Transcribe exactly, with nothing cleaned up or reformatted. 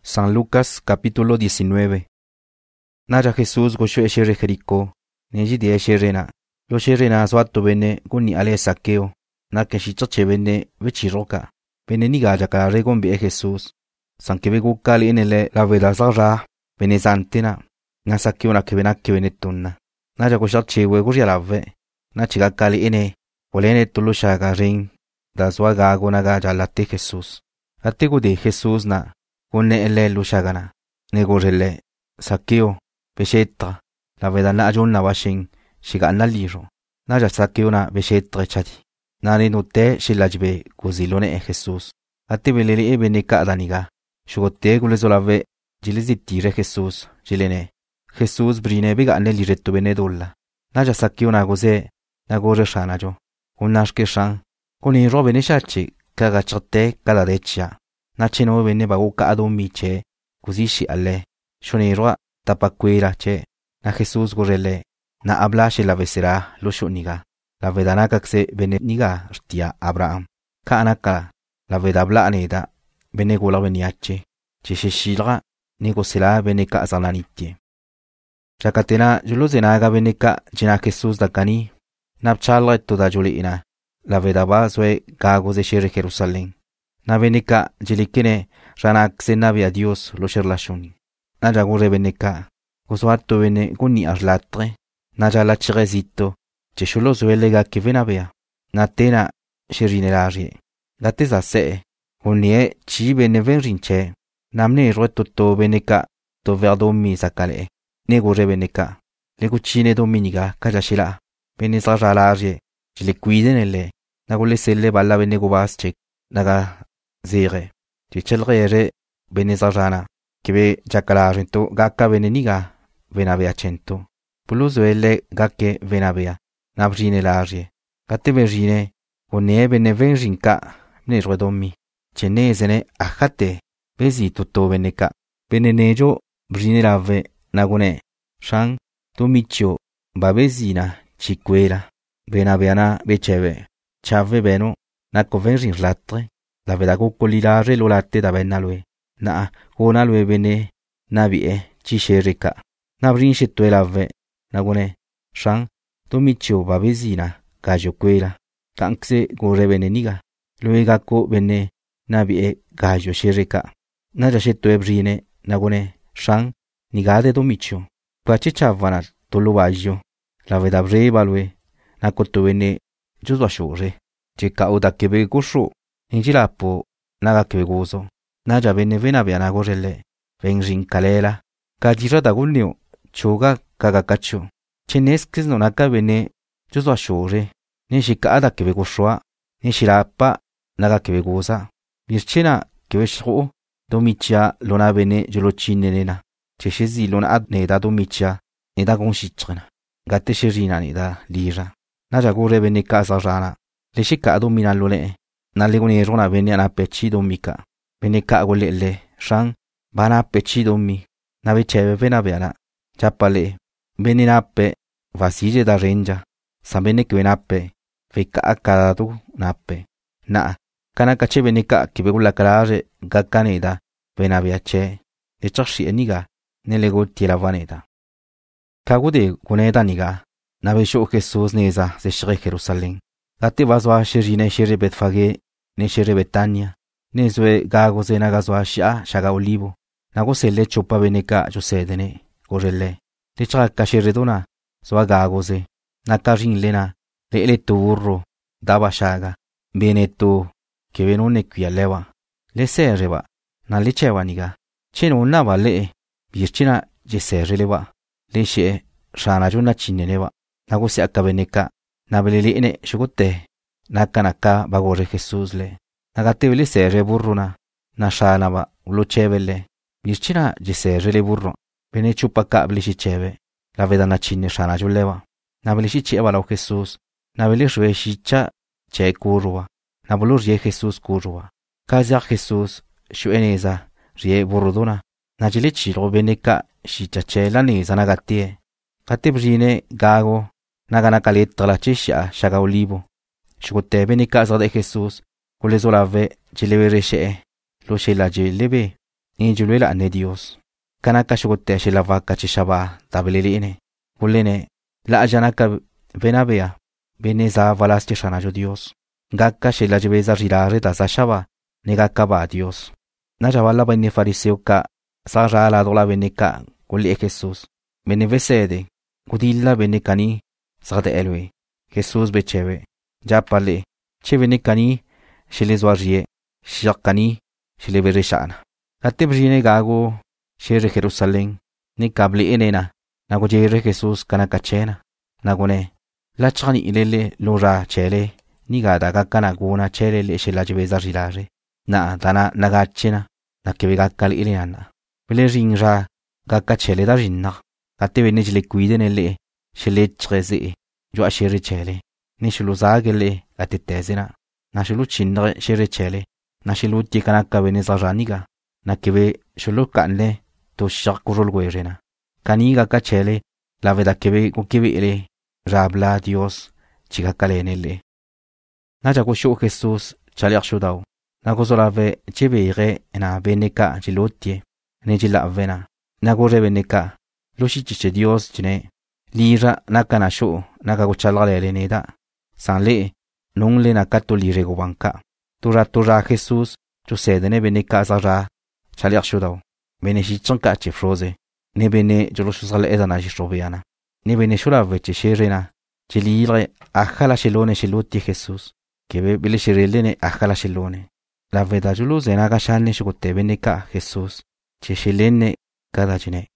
San Lucas capítulo diecinueve. Nara Jesús go shue shere Jericó, neji die shere na. Lo shere na zwato bene guni ale Saqueo, na ke shichache bene vechiroka. Bene niga jaka regon be Jesús. San que begu kali enele la veda zara, bene zantina. Na Saqueo na ke benakke bene tunna. Nara go shache we guri alave. Na chiga kali ene, olene tulu shaga ring. Da zwaga go naga jalate Jesús. Atego de Jesús na. Kunne ele lushagana, negorele, Saqueo, beshetra, la vedana ajunna washing, shigana liro, naja Saqueo na beshetra chati, nani note shilajbe, gozilone e Jesús, atibelele e beneca daniga, shugote gulezolave, gilizitire Jesús, gilene, Jesús brine bega neliretto benedolla, naja Saqueo na goze, nagore shanajo, unashke shan, con i robe neshachi, cagachate cada deccia. Nacheno venne baguka adomi che, così si alle, shonirwa tapaquera che, na Jesús gorele, na hablashe la vesera, lo shoniga, la vedanaka se vene niga stia Abraham, ka anaka, la vedabla aneda, vene gola veniache, che shishilra, negosela veneka azananitie. Chakatena julozenaga veneka jena Jesús da cani, napchala toda juliina, la vedaba zue gago de shere Jerusalén. Na veneka jelikene ranak se nabi a Dios lo sherlashuni. Na jagure veneka gozwato vene guni arlatre. Na jalachirezito che shulo zuelega ke venabea. Na tena shirinelarie. Gateza se unie chi bene venrinche. Namne roto to veneka to verdomi zakale. Negore veneka. Le cucine dominiga kajashila. Bene zaralarie. Je le cuidenele. Na gole selle balla venego basche. Naga zere, ti chelre benezarana, che be giacalarento, gacca veneniga, venavea cento. Puluzuelle gacche venavea, nabrine larie. Gatte vergine, one bene venrinca, ne rodommi. Cenesene, achate, vesi tutto veneca. Benenejo, brine lave, nagone, shang, domiccio, babesina, ciquera. Venaveana beceve, chave beno, naco venrin latre. La veda cucolilare lo latte da bennalue. Na, gona lue bene, navie, cisherika. Nabrin shetue lave, nagone, shang, domiccio babesina, gajo quela. Kankse gore bene niga. Lue gacco bene, navie, gajo sherika. Naja shetue brine, nagone, shang, nigade domiccio. Quace chavana, tolo vaggio. La veda breva lue, nacoto bene, giusto shore. Ceca oda kebe gusho. Injilapo, naga kegozo, naja bene venabia nagorele, venrin kalela, kajira da gulnio, choga kagakacho, cheneskis no naka bene, juzo ashore, nishika ada kebegoshoa, nishirapa, naga kebegoza, birchena kebeshro, domicha lona bene jolochin nena, cheshezi lona ad neda domicha, neda gonchichana, gatte sherina neda lira, naja gore bene casa rana, leshika adomina lone. Nalegone rona venia na pechido mika. Veneka golele, shang, bana pechido mi. Navecheve venabeana. Chapale, veninape, vasille da renja. Sabene que venape, feka akadatu nape. Na, kanakache veneka que begula carare, gakaneda, venabeache. De chashi eniga, nelego tiela vaneda. Kagude goneda niga. Navesho Jesús neza, se shere Jerusalén. Ate vazwa sherine shere betfage. Ne shere Betania, ne zue gago ze nagazwa shia shaga olivo, nago se le chopa veneka josedene, gorele, le chaga kasheredona, zwa gago ze, nakarin lena, le ele burro, daba shaga, beneto, que venone qui aleva, le serreba, na le chevaniga, cheno nava le, birchina je serreleva, le she, shana juna chineneva, nago se akabeneka, nabelele ene shugote. Nakanaka bagore Jesús le. Nagatevele serre burruna. Nashanaba, ulo chevele. Birchina je serre le burro. Bene chupa cable si cheve. La veda na chinne shana juleva. Nabele si cheva lao Jesús. Nabele shwe shicha che kurwa. Nabolo rie Jesús kurwa. Kazia Jesús, shueneza, rie burrodona. Najile chiro beneka shicha che la neza nagatie. Katebrine gago. Naganakalet la chisha shaga olivo. Shugote bene casa de Jesús, cules olave, jileve reshe, lo shela jileve, ni julwela ne Dios. Kanaka shugote shilavaka chishaba tabeliliine. Ulene la ajanaka venabea. Beneza valas chishana jo Dios. Gaka shila jebeza rirare da zashaba. Negaka ba Dios. Najavala bene fariseo ka sarra la dola beneka kuli Jesús. Bene vesede. Gudilla benekani sarde elwe. Jesús becheve. Japale. Che benekani shile zwarie. Shakani shile bereshana. Katebrine gago shere Jerusalén. Ni kabli enena. Nago jere Jesús kanakachena. Nagone. La chani ilele lora chele. Ni gada gakana guna chele le shela jebeza rilare. Na dana nagachena. Na kebe gakkal ileana. Bele ringra gakka chele da rinna. Kate bene jile kuidenele. Shele chreze. Jo ashere chele. Ni shulu zagele atetezena. Na shulu chinre shere chele. Na shulu tikanaka bene zaraniga. Na kebe shulu kanle to shakurul guerena. Kaniga kachele la veda kebe kukebe ele rabla Dios chikakaleenele. Na jago shu Jesús chaliak shudao. Na gozolave chebe na beneka jilotie ne jila avena. Na gore beneka loshi chiche Dios chine lira nakana shu nakago chalale neda. Sanle nungle nakato lirego banka. Tura tura Jesús chusedene beneka zara chaliak shudao. Bene shichonka chifroze. Ne bene joloshusale edana jishobiana. Ne bene shulave chisherena. Chilire ajala shilone shiluti Jesús. Kebe bile shirelene ajala shilone. La veda julu zenaga shalne shugote beneka Jesús. Chishilene kada jine.